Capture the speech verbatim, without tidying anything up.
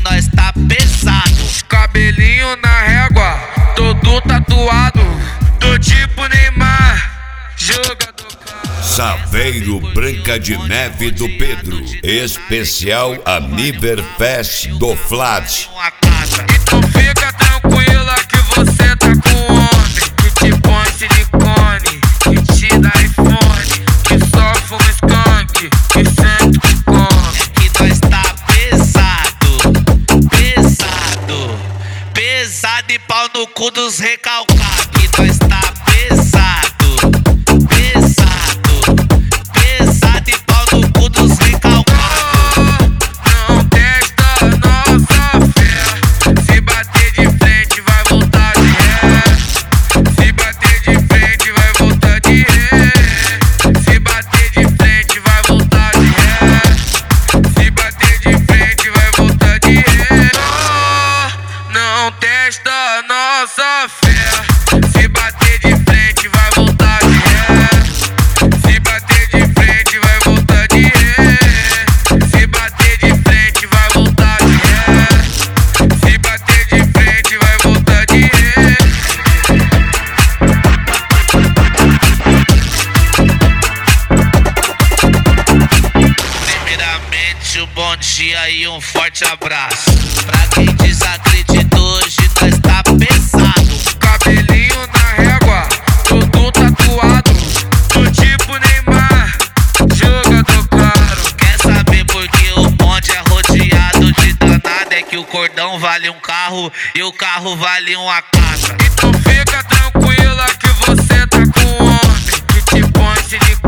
nós tá pesado. Cabelinho na régua, todo tatuado, do tipo Neymar, jogador. Saveiro Branca de Neve do Pedro, especial Aniverfest do Flat. Então fica tranquila que você tá com homem que te põe silicone, que te dá iPhone, que só fuma skunk, que sempre te come. É que nós tá pesado, pesado, pesado e pau no cu dos recalcados. Que nós tá pesado, pesado, pesado e pau no cu dos recalcados. Não testa nossa fé, se bater de frente vai voltar de ré. Se bater de frente vai voltar de ré. Se bater de frente vai voltar de ré. Se bater de frente vai voltar de ré. Não testa nossa fé, se bater de frente vai voltar de ré. Se bater de frente vai voltar de ré. Se bater de frente vai voltar de ré. Se bater de frente vai voltar de ré. Primeiramente um bom dia e um forte abraço. Pra quem desacreditou, hoje nós tá pesado. Cabelinho na régua, todo tatuado, do tipo Neymar, jogador caro. Quer saber por que o bonde é rodeado de danado? É que o cordão vale um carro e o carro vale uma casa. Então fica tranquila que você tá com homem que te põe silicone.